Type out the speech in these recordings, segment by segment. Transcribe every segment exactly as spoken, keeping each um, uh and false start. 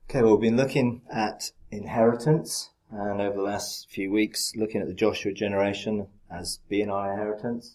Okay, well, we've been looking at inheritance, and over the last few weeks, looking at the Joshua generation as being our inheritance.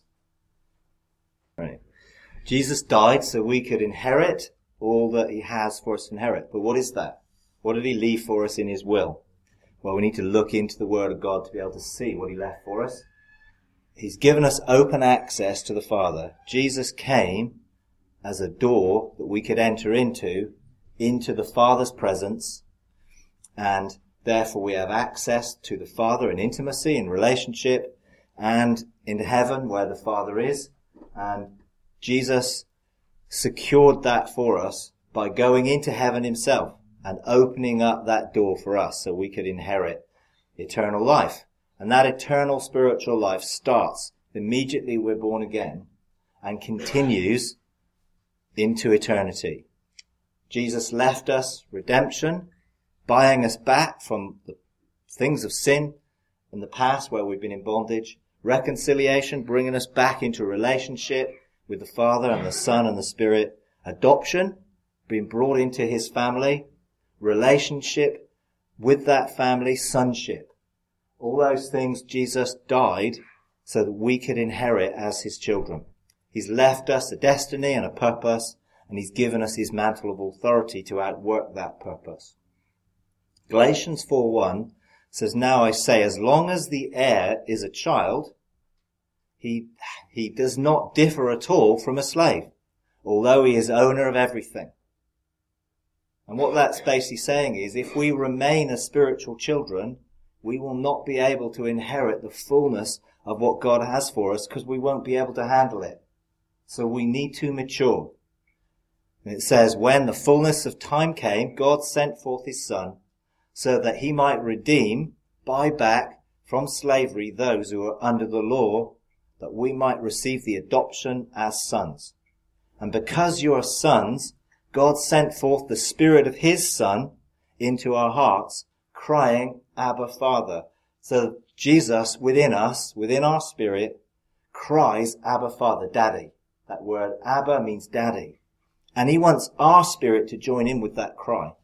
Right. Jesus died so we could inherit all that he has for us to inherit. But what is that? What did he leave for us in his will? Well, we need to look into the Word of God to be able to see what he left for us. He's given us open access to the Father. Jesus came as a door that we could enter into into the Father's presence, and therefore we have access to the Father in intimacy, in relationship, and into heaven where the Father is. And Jesus secured that for us by going into heaven himself and opening up that door for us so we could inherit eternal life. And that eternal spiritual life starts immediately we're born again and continues into eternity. Jesus left us redemption, buying us back from the things of sin in the past where we've been in bondage. Reconciliation, bringing us back into a relationship with the Father and the Son and the Spirit. Adoption, being brought into his family. Relationship with that family, sonship. All those things Jesus died so that we could inherit as his children. He's left us a destiny and a purpose, and he's given us his mantle of authority to outwork that purpose. Galatians four one says, "Now I say, as long as the heir is a child, he, he does not differ at all from a slave, although he is owner of everything." And what that's basically saying is, if we remain as spiritual children, we will not be able to inherit the fullness of what God has for us because we won't be able to handle it. So we need to mature. And it says, when the fullness of time came, God sent forth his Son so that he might redeem, buy back from slavery those who are under the law, that we might receive the adoption as sons. And because you are sons, God sent forth the Spirit of his Son into our hearts, crying, Abba, Father. So Jesus within us, within our spirit, cries, Abba, Father, Daddy. That word Abba means daddy. And he wants our spirit to join in with that cry.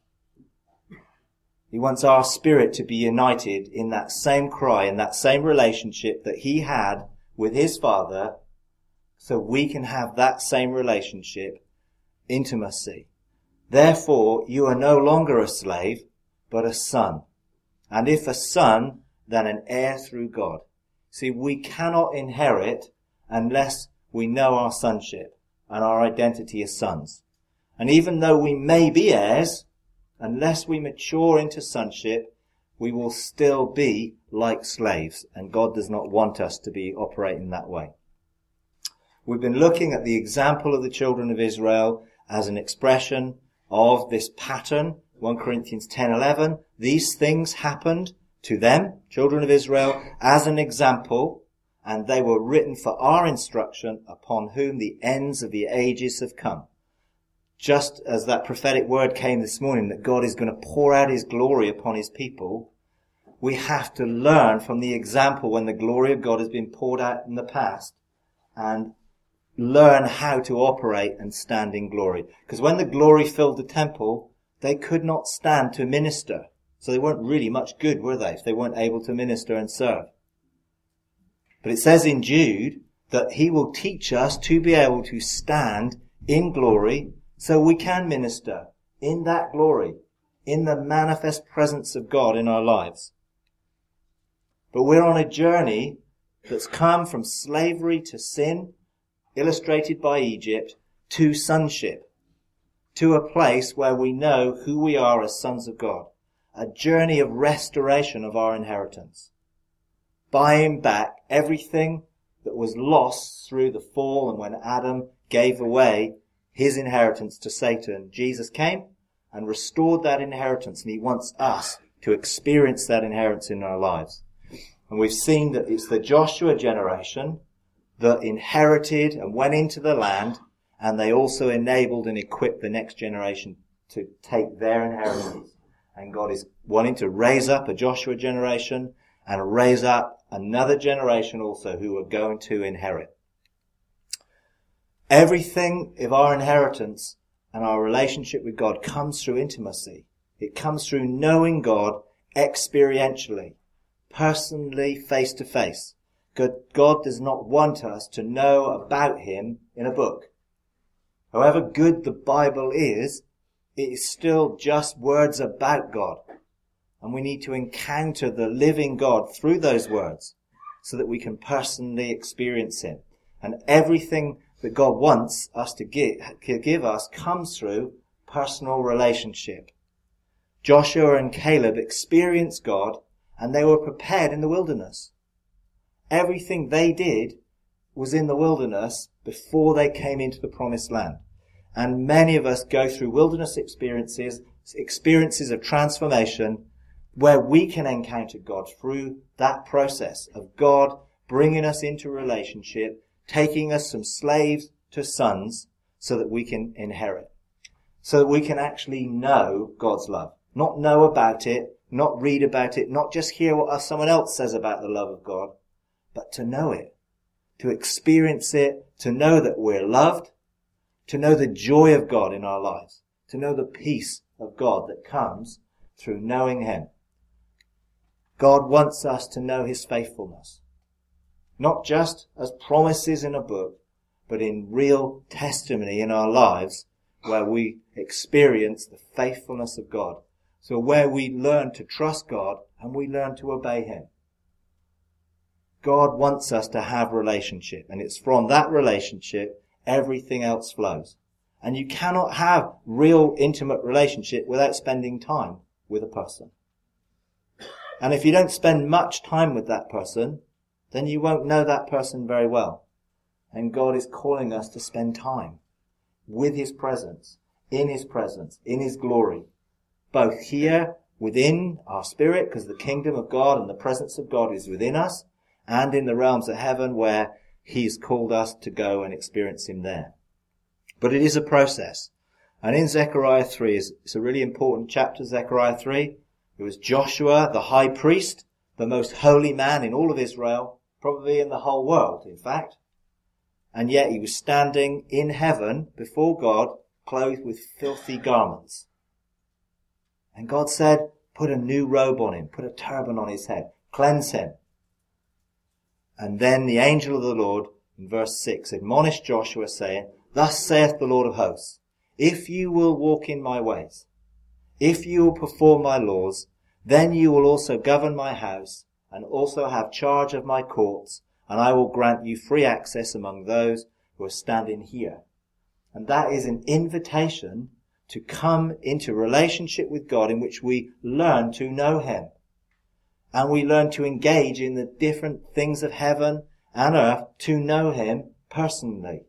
He wants our spirit to be united in that same cry, in that same relationship that he had with his Father, so we can have that same relationship, intimacy. Therefore, you are no longer a slave, but a son. And if a son, then an heir through God. See, we cannot inherit unless we know our sonship and our identity as sons. And even though we may be heirs, unless we mature into sonship, we will still be like slaves. And God does not want us to be operating that way. We've been looking at the example of the children of Israel as an expression of this pattern. First Corinthians ten eleven. These things happened to them, children of Israel, as an example, and they were written for our instruction, upon whom the ends of the ages have come. Just as that prophetic word came this morning that God is going to pour out his glory upon his people, we have to learn from the example when the glory of God has been poured out in the past and learn how to operate and stand in glory. Because when the glory filled the temple, they could not stand to minister. So they weren't really much good, were they, if they weren't able to minister and serve. But it says in Jude that he will teach us to be able to stand in glory so we can minister in that glory, in the manifest presence of God in our lives. But we're on a journey that's come from slavery to sin, illustrated by Egypt, to sonship, to a place where we know who we are as sons of God. A journey of restoration of our inheritance. Buying back everything that was lost through the fall and when Adam gave away his inheritance to Satan. Jesus came and restored that inheritance, and he wants us to experience that inheritance in our lives. And we've seen that it's the Joshua generation that inherited and went into the land, and they also enabled and equipped the next generation to take their inheritance. And God is wanting to raise up a Joshua generation and raise up another generation also who are going to inherit. Everything of our inheritance and our relationship with God comes through intimacy. It comes through knowing God experientially, personally, face to face. God, God does not want us to know about him in a book. However good the Bible is, it is still just words about God. And we need to encounter the living God through those words so that we can personally experience him. And everything that God wants us to give, give us comes through personal relationship. Joshua and Caleb experienced God, and they were prepared in the wilderness. Everything they did was in the wilderness before they came into the promised land. And many of us go through wilderness experiences, experiences of transformation, where we can encounter God through that process of God bringing us into relationship, taking us from slaves to sons so that we can inherit, so that we can actually know God's love. Not know about it, not read about it, not just hear what someone else says about the love of God, but to know it, to experience it, to know that we're loved, to know the joy of God in our lives, to know the peace of God that comes through knowing him. God wants us to know his faithfulness, not just as promises in a book, but in real testimony in our lives where we experience the faithfulness of God. So where we learn to trust God and we learn to obey him. God wants us to have relationship, and it's from that relationship everything else flows. And you cannot have real intimate relationship without spending time with a person. And if you don't spend much time with that person, then you won't know that person very well. And God is calling us to spend time with his presence, in his presence, in his glory, both here within our spirit, because the kingdom of God and the presence of God is within us, and in the realms of heaven where he's called us to go and experience him there. But it is a process. And in Zechariah three, it's a really important chapter, Zechariah three. It was Joshua, the high priest, the most holy man in all of Israel, probably in the whole world, in fact. And yet he was standing in heaven before God, clothed with filthy garments. And God said, put a new robe on him, put a turban on his head, cleanse him. And then the angel of the Lord, in verse six, admonished Joshua, saying, thus saith the Lord of hosts, if you will walk in my ways, if you will perform my laws, then you will also govern my house, and also have charge of my courts, and I will grant you free access among those who are standing here. And that is an invitation to come into relationship with God in which we learn to know him. And we learn to engage in the different things of heaven and earth to know him personally.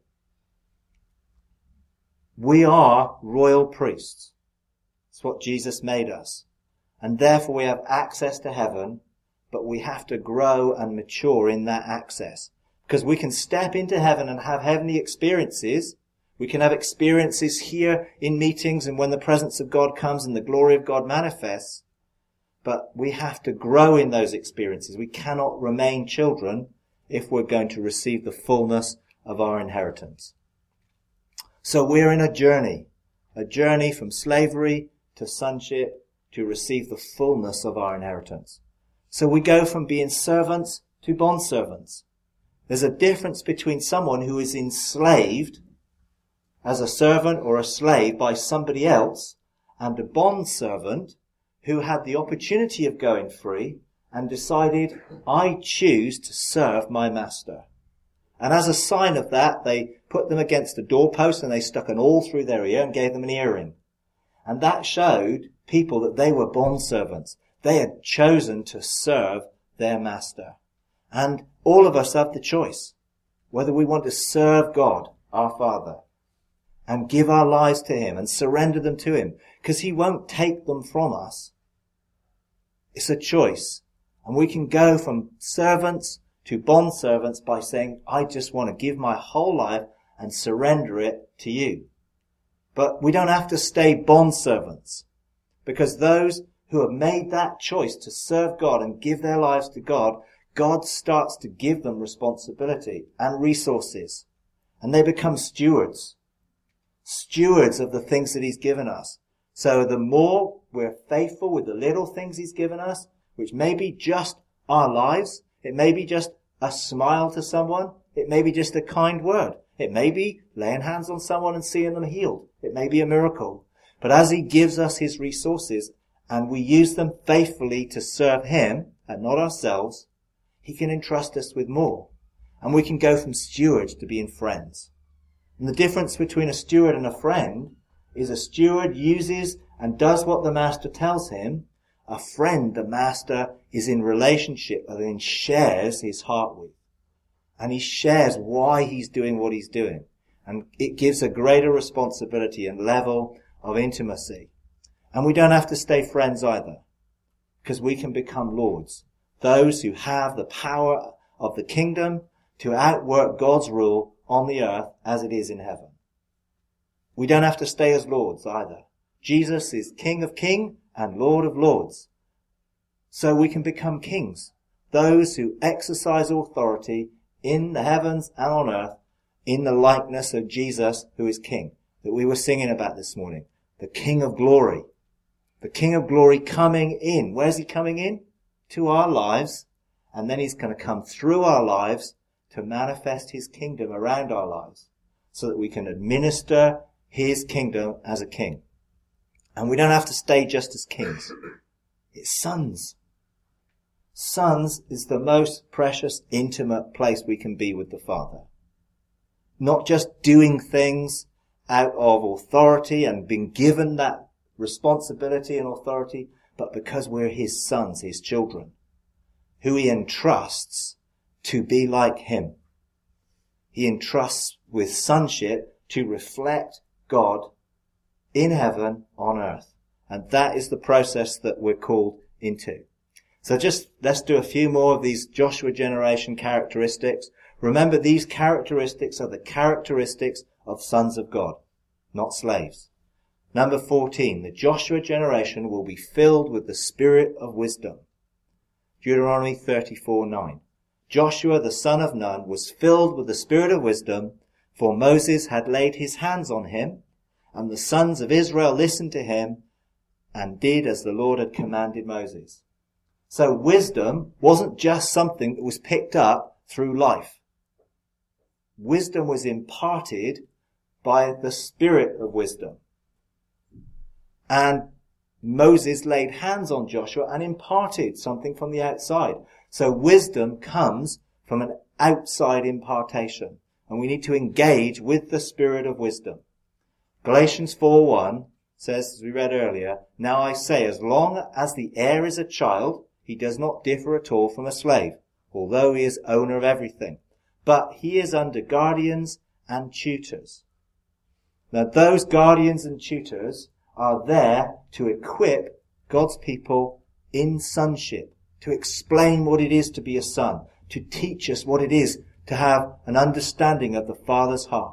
We are royal priests. That's what Jesus made us. And therefore we have access to heaven, but we have to grow and mature in that access. Because we can step into heaven and have heavenly experiences. We can have experiences here in meetings and when the presence of God comes and the glory of God manifests. But we have to grow in those experiences. We cannot remain children if we're going to receive the fullness of our inheritance. So we're in a journey, a journey from slavery to sonship to receive the fullness of our inheritance. So we go from being servants to bondservants. There's a difference between someone who is enslaved as a servant or a slave by somebody else and a bondservant who had the opportunity of going free and decided, I choose to serve my master. And as a sign of that, they put them against a doorpost and they stuck an awl through their ear and gave them an earring. And that showed people that they were bondservants. They had chosen to serve their master. And all of us have the choice whether we want to serve God, our Father, and give our lives to him and surrender them to him, because he won't take them from us. It's a choice. And we can go from servants to bondservants by saying, I just want to give my whole life and surrender it to you. But we don't have to stay bondservants, because those who have made that choice to serve God and give their lives to God, God starts to give them responsibility and resources. And they become stewards. Stewards of the things that he's given us. So the more we're faithful with the little things he's given us, which may be just our lives, it may be just a smile to someone, it may be just a kind word, it may be laying hands on someone and seeing them healed, it may be a miracle. But as he gives us his resources and we use them faithfully to serve him and not ourselves, he can entrust us with more. And we can go from stewards to being friends. And the difference between a steward and a friend is a steward uses and does what the master tells him. A friend, the master is in relationship and then shares his heart with. And he shares why he's doing what he's doing. And it gives a greater responsibility and level of intimacy. And we don't have to stay friends either, because we can become lords. Those who have the power of the kingdom to outwork God's rule on the earth as it is in heaven. We don't have to stay as lords either. Jesus is King of Kings and Lord of Lords. So we can become kings, those who exercise authority in the heavens and on earth in the likeness of Jesus, who is King, that we were singing about this morning. The King of Glory. The King of Glory coming in. Where's he coming in? To our lives. And then he's going to come through our lives to manifest his kingdom around our lives so that we can administer his kingdom as a king. And we don't have to stay just as kings. It's sons. Sons is the most precious, intimate place we can be with the Father. Not just doing things out of authority and being given that responsibility and authority, but because we're his sons, his children, who he entrusts to be like him. He entrusts with sonship to reflect God in heaven on earth. And that is the process that we're called into. So just let's do a few more of these Joshua generation characteristics. Remember, these characteristics are the characteristics of sons of God, not slaves. Number fourteen, the Joshua generation will be filled with the spirit of wisdom. Deuteronomy thirty-four nine. Joshua the son of Nun was filled with the spirit of wisdom, for Moses had laid his hands on him, and the sons of Israel listened to him and did as the Lord had commanded Moses. So wisdom wasn't just something that was picked up through life. Wisdom was imparted by the spirit of wisdom. And Moses laid hands on Joshua and imparted something from the outside. So wisdom comes from an outside impartation. And we need to engage with the spirit of wisdom. Galatians four one says, as we read earlier, now I say, as long as the heir is a child, he does not differ at all from a slave, although he is owner of everything. But he is under guardians and tutors. Now those guardians and tutors are there to equip God's people in sonship, to explain what it is to be a son, to teach us what it is to have an understanding of the Father's heart.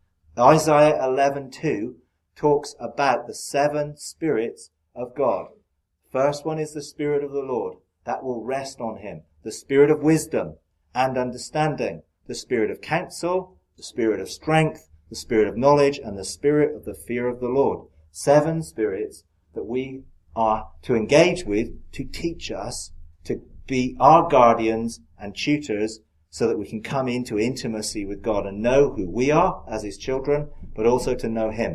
Isaiah eleven two talks about the seven spirits of God. First one is the Spirit of the Lord. That will rest on him. The Spirit of wisdom and understanding. The Spirit of counsel, the Spirit of strength, the Spirit of knowledge, and the Spirit of the fear of the Lord. Seven spirits that we are to engage with to teach us to be our guardians and tutors so that we can come into intimacy with God and know who we are as his children, but also to know him.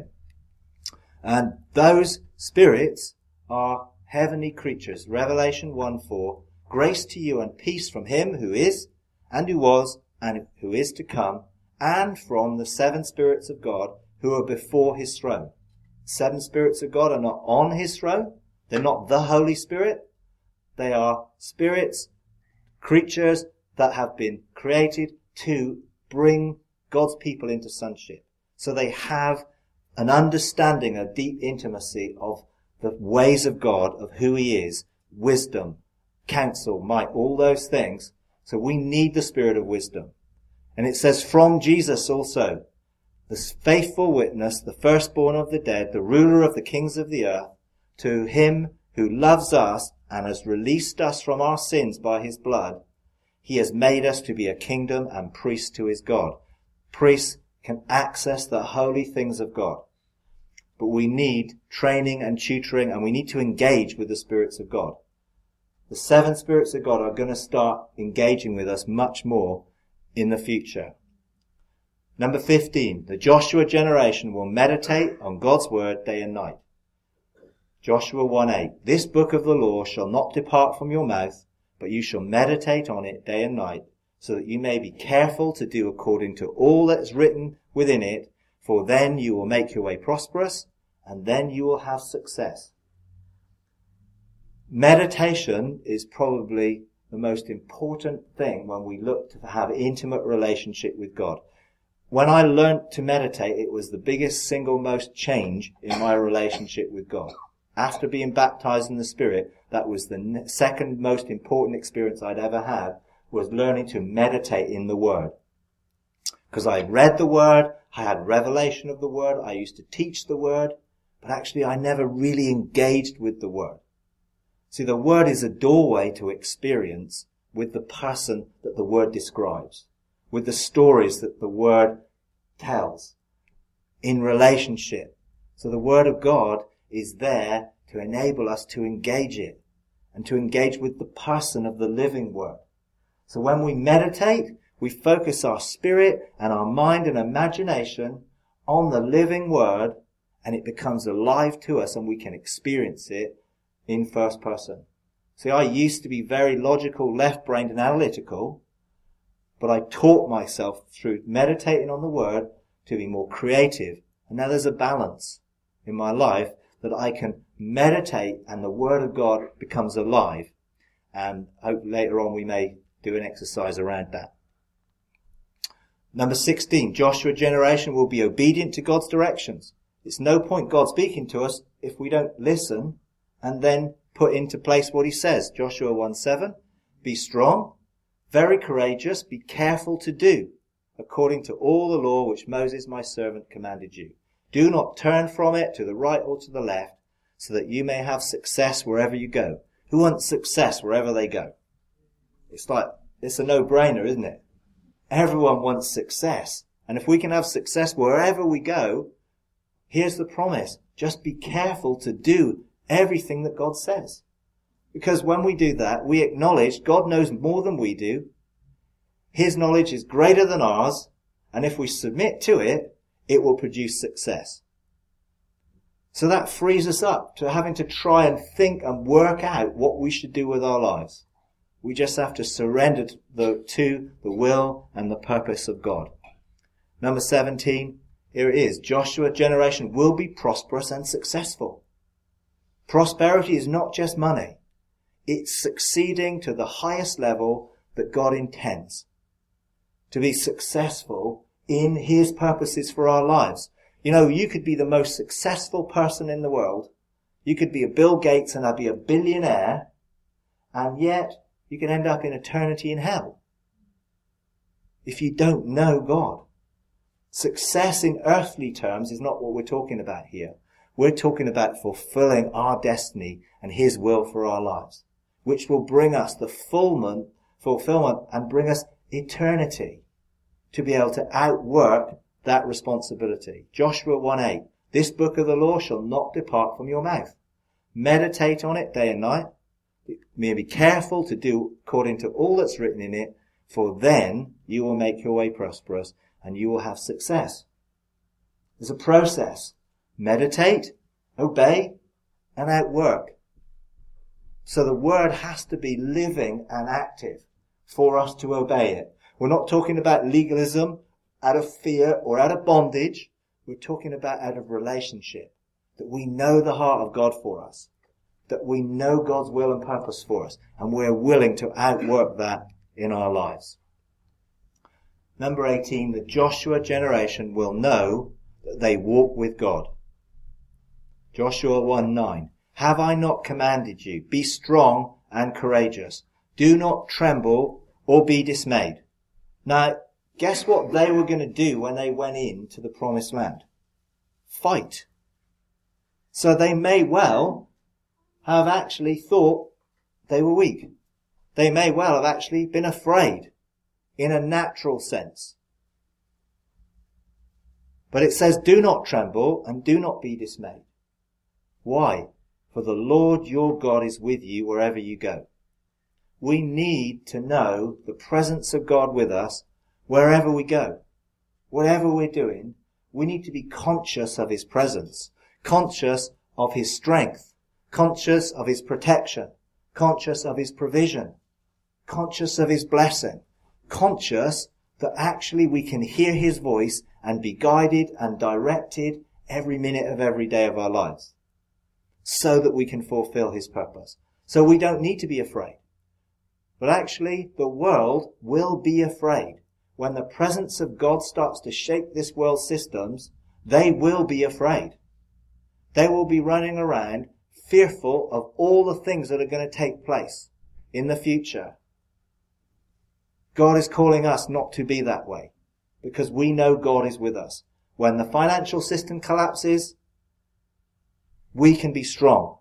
And those spirits are heavenly creatures. Revelation one four, grace to you and peace from him who is, and who was, and who is to come, and from the seven spirits of God who are before his throne. Seven spirits of God are not on his throne. They're not the Holy Spirit. They are spirits, creatures that have been created to bring God's people into sonship. So they have an understanding, a deep intimacy of the ways of God, of who he is, wisdom, counsel, might, all those things. So we need the spirit of wisdom. And it says from Jesus also, the faithful witness, the firstborn of the dead, the ruler of the kings of the earth, to him who loves us and has released us from our sins by his blood, he has made us to be a kingdom and priests to his God. Priests can access the holy things of God. but we need training and tutoring, and we need to engage with the spirits of God. The seven spirits of God are going to start engaging with us much more in the future. Number fifteen, the Joshua generation will meditate on God's word day and night. Joshua one eight, this book of the law shall not depart from your mouth, but you shall meditate on it day and night, so that you may be careful to do according to all that is written within it, for then you will make your way prosperous, and then you will have success. Meditation is probably the most important thing when we look to have intimate relationship with God. When I learnt to meditate, it was the biggest single most change in my relationship with God. After being baptized in the Spirit, that was the second most important experience I'd ever had, was learning to meditate in the Word. Because I read the Word, I had revelation of the Word, I used to teach the Word, but actually I never really engaged with the Word. See, the Word is a doorway to experience with the person that the Word describes, with the stories that the Word tells, in relationship. So the Word of God is there to enable us to engage it, and to engage with the person of the living Word. So when we meditate, we focus our spirit and our mind and imagination on the living Word, and it becomes alive to us, and we can experience it in first person. See, I used to be very logical, left-brained and analytical, but I taught myself through meditating on the Word to be more creative. And now there's a balance in my life that I can meditate and the Word of God becomes alive. And hope later on we may do an exercise around that. Number sixteen, Joshua generation will be obedient to God's directions. It's no point God speaking to us if we don't listen and then put into place what he says. Joshua one seven, be strong, very courageous, be careful to do according to all the law which Moses my servant commanded you. Do not turn from it to the right or to the left, so that you may have success wherever you go. Who wants success wherever they go? It's like, it's a no-brainer, isn't it? Everyone wants success. And if we can have success wherever we go, here's the promise. Just be careful to do everything that God says. Because when we do that, we acknowledge God knows more than we do. His knowledge is greater than ours. And if we submit to it, it will produce success. So that frees us up to having to try and think and work out what we should do with our lives. We just have to surrender the, to the will and the purpose of God. Number seventeen, here it is. Joshua generation will be prosperous and successful. Prosperity is not just money. It's succeeding to the highest level that God intends. To be successful in his purposes for our lives. You know, you could be the most successful person in the world. You could be a Bill Gates and I'd be a billionaire. And yet, you can end up in eternity in hell. If you don't know God. Success in earthly terms is not what we're talking about here. We're talking about fulfilling our destiny and his will for our lives. Which will bring us the fulfillment, fulfillment and bring us eternity. To be able to outwork that responsibility. Joshua one eight. This book of the law shall not depart from your mouth. Meditate on it day and night. May be careful to do according to all that's written in it, for then you will make your way prosperous and you will have success. There's a process. Meditate, obey, and outwork. So the word has to be living and active for us to obey it. We're not talking about legalism out of fear or out of bondage. We're talking about out of relationship. That we know the heart of God for us. That we know God's will and purpose for us. And we're willing to outwork that in our lives. Number eighteen, the Joshua generation will know that they walk with God. Joshua one nine. Have I not commanded you? Be strong and courageous. Do not tremble or be dismayed. Now, guess what they were going to do when they went into the promised land? Fight. So they may well have actually thought they were weak. They may well have actually been afraid in a natural sense. But it says, do not tremble and do not be dismayed. Why? For the Lord your God is with you wherever you go. We need to know the presence of God with us wherever we go. Whatever we're doing, we need to be conscious of his presence, conscious of his strength, conscious of his protection, conscious of his provision, conscious of his blessing, conscious that actually we can hear his voice and be guided and directed every minute of every day of our lives so that we can fulfill his purpose. So we don't need to be afraid. But actually, the world will be afraid. When the presence of God starts to shake this world's systems, they will be afraid. They will be running around fearful of all the things that are going to take place in the future. God is calling us not to be that way, because we know God is with us. When the financial system collapses, we can be strong.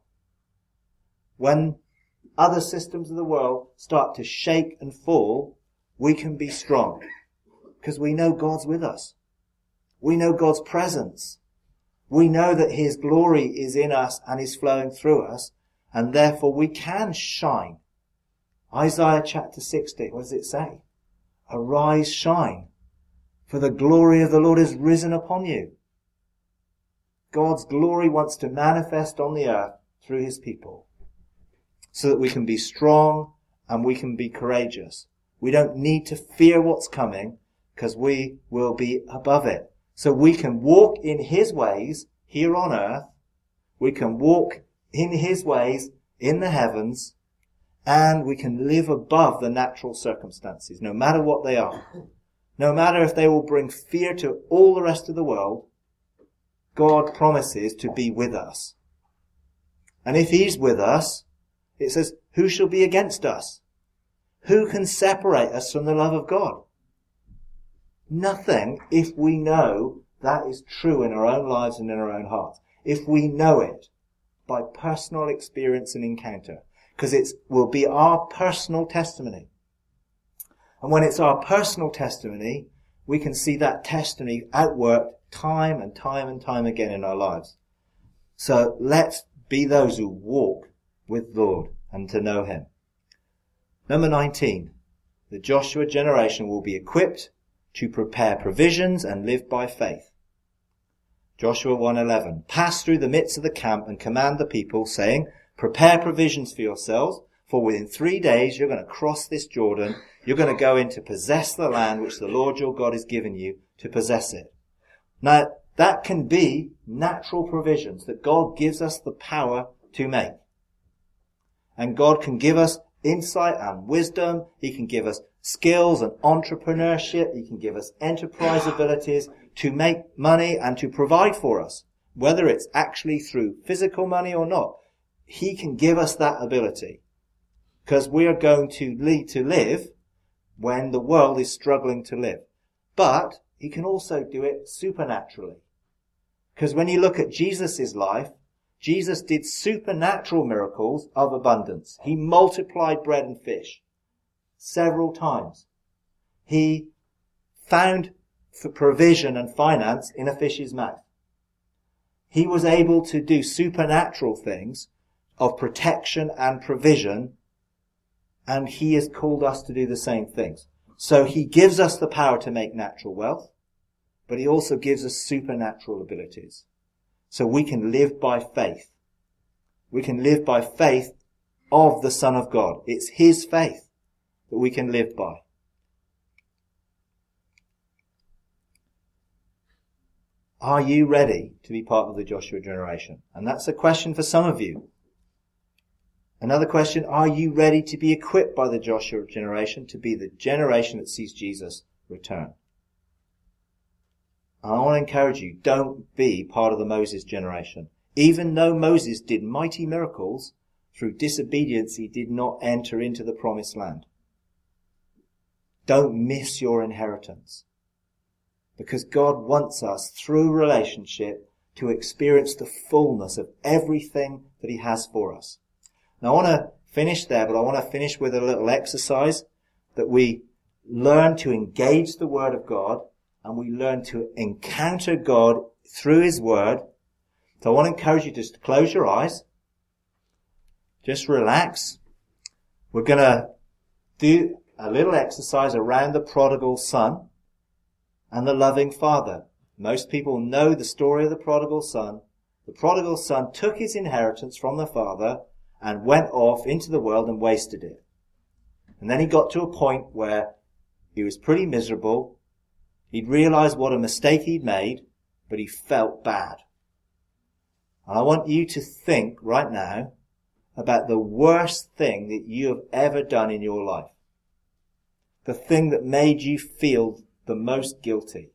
When other systems of the world start to shake and fall, we can be strong, because we know God's with us. We know God's presence. We know that his glory is in us and is flowing through us, and therefore we can shine. Isaiah chapter sixty, what does it say? Arise, shine, for the glory of the Lord is risen upon you. God's glory wants to manifest on the earth through his people, so that we can be strong and we can be courageous. We don't need to fear what's coming, because we will be above it. So we can walk in his ways here on earth. We can walk in his ways in the heavens. And we can live above the natural circumstances, no matter what they are. No matter if they will bring fear to all the rest of the world, God promises to be with us. And if he's with us, it says, who shall be against us? Who can separate us from the love of God? Nothing, if we know that is true in our own lives and in our own hearts. If we know it by personal experience and encounter. Because it will be our personal testimony. And when it's our personal testimony, we can see that testimony outworked time and time and time again in our lives. So let's be those who walk with the Lord and to know him. Number nineteen. The Joshua generation will be equipped to prepare provisions and live by faith. Joshua one eleven. Pass through the midst of the camp and command the people, saying, prepare provisions for yourselves, for within three days you're going to cross this Jordan. You're going to go in to possess the land which the Lord your God has given you to possess it. Now, that can be natural provisions that God gives us the power to make. And God can give us insight and wisdom. He can give us skills and entrepreneurship. He can give us enterprise abilities to make money and to provide for us, whether it's actually through physical money or not. He can give us that ability, because we are going to need to live when the world is struggling to live. But he can also do it supernaturally, because when you look at Jesus' life, Jesus did supernatural miracles of abundance. He multiplied bread and fish several times. He found for provision and finance in a fish's mouth. He was able to do supernatural things of protection and provision, and he has called us to do the same things. So he gives us the power to make natural wealth, but he also gives us supernatural abilities. So we can live by faith. We can live by faith of the Son of God. It's his faith that we can live by. Are you ready to be part of the Joshua generation? And that's a question for some of you. Another question, are you ready to be equipped by the Joshua generation to be the generation that sees Jesus return? I want to encourage you, don't be part of the Moses generation. Even though Moses did mighty miracles, through disobedience he did not enter into the promised land. Don't miss your inheritance. Because God wants us, through relationship, to experience the fullness of everything that he has for us. Now, I want to finish there, but I want to finish with a little exercise that we learn to engage the Word of God and we learn to encounter God through his word. So I want to encourage you just to close your eyes. Just relax. We're going to do a little exercise around the prodigal son and the loving father. Most people know the story of the prodigal son. The prodigal son took his inheritance from the father and went off into the world and wasted it. And then he got to a point where he was pretty miserable. He'd realized what a mistake he'd made, but he felt bad. And I want you to think right now about the worst thing that you have ever done in your life. The thing that made you feel the most guilty.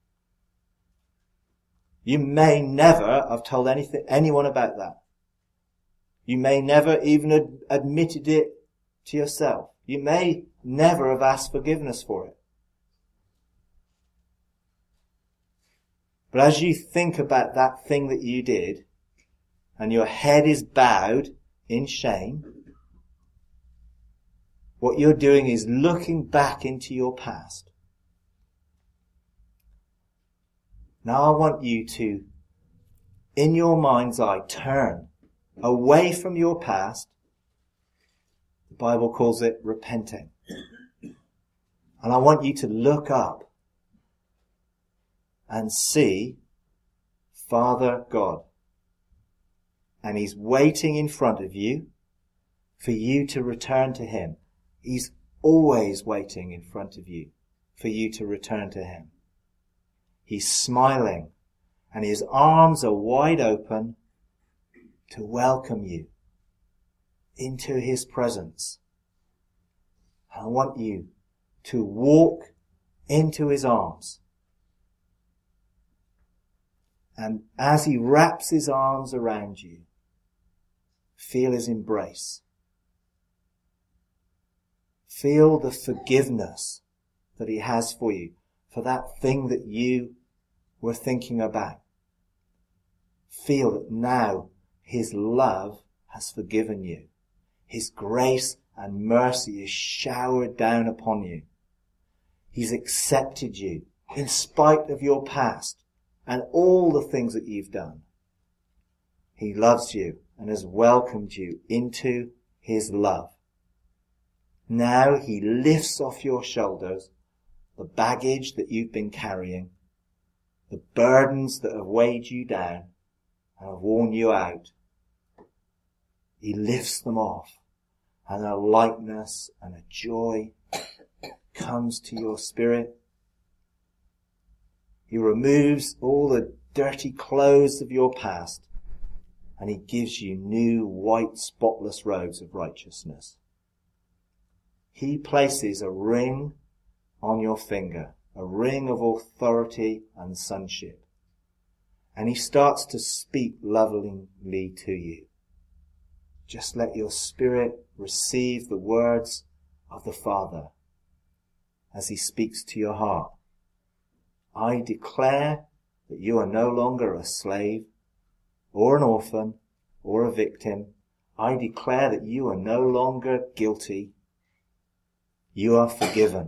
You may never have told anything, anyone about that. You may never even ad- admitted it to yourself. You may never have asked forgiveness for it. But as you think about that thing that you did, and your head is bowed in shame, what you're doing is looking back into your past. Now I want you to, in your mind's eye, turn away from your past. The Bible calls it repenting. And I want you to look up and see Father God. And he's waiting in front of you for you to return to him. He's always waiting in front of you for you to return to him. He's smiling and his arms are wide open to welcome you into his presence. I want you to walk into his arms. And as he wraps his arms around you, feel his embrace. Feel the forgiveness that he has for you, for that thing that you were thinking about. Feel that now his love has forgiven you. His grace and mercy is showered down upon you. He's accepted you in spite of your past and all the things that you've done. He loves you and has welcomed you into his love. Now he lifts off your shoulders the baggage that you've been carrying, the burdens that have weighed you down and have worn you out. He lifts them off, and a lightness and a joy comes to your spirit. He removes all the dirty clothes of your past, and he gives you new white spotless robes of righteousness. He places a ring on your finger, a ring of authority and sonship. And he starts to speak lovingly to you. Just let your spirit receive the words of the Father as he speaks to your heart. I declare that you are no longer a slave or an orphan or a victim. I declare that you are no longer guilty. You are forgiven.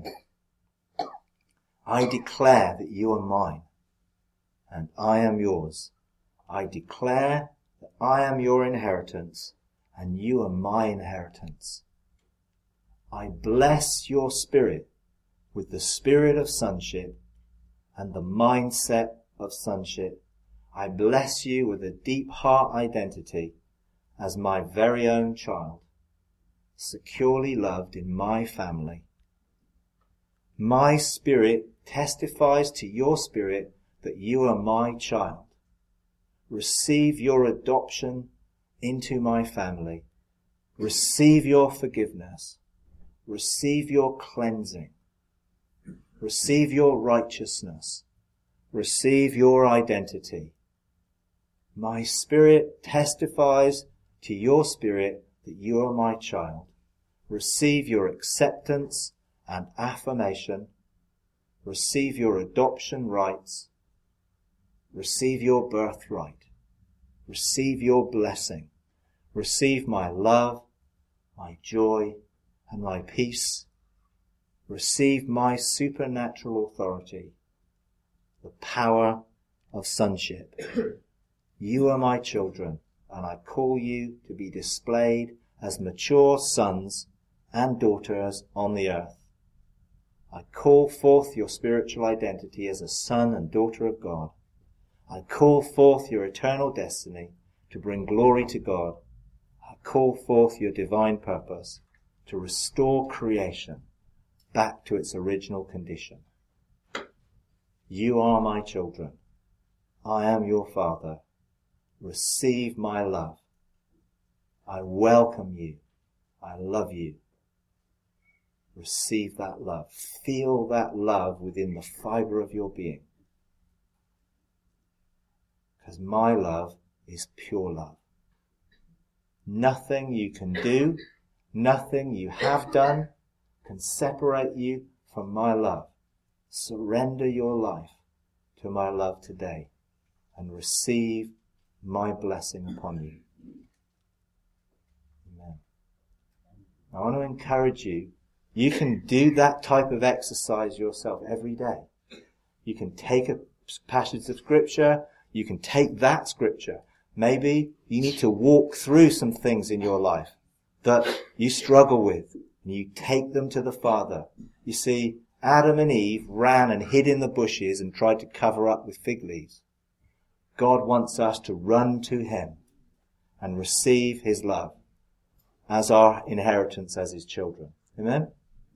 I declare that you are mine, and I am yours. I declare that I am your inheritance, and you are my inheritance. I bless your spirit with the spirit of sonship and the mindset of sonship. I bless you with a deep heart identity as my very own child, securely loved in my family. My spirit testifies to your spirit that you are my child. Receive your adoption into my family. Receive your forgiveness. Receive your cleansing. Receive your righteousness. Receive your identity. My spirit testifies to your spirit that you are my child. Receive your acceptance and affirmation. Receive your adoption rights. Receive your birthright. Receive your blessing. Receive my love, my joy, and my peace. Receive my supernatural authority the power of sonship. You are my children, and I call you to be displayed as mature sons and daughters on the earth. I call forth your spiritual identity as a son and daughter of God. I call forth your eternal destiny to bring glory to God. I call forth your divine purpose to restore creation back to its original condition. You are my children. I am your Father. Receive my love. I welcome you. I love you. Receive that love. Feel that love within the fibre of your being. Because my love is pure love. Nothing you can do, nothing you have done can separate you from my love. Surrender your life to my love today and receive my blessing upon you. Amen. I want to encourage you. You can do that type of exercise yourself every day. You can take a passage of scripture. You can take that scripture. Maybe you need to walk through some things in your life that you struggle with, and you take them to the Father. You see, Adam and Eve ran and hid in the bushes and tried to cover up with fig leaves. God wants us to run to him and receive his love as our inheritance as his children. Amen?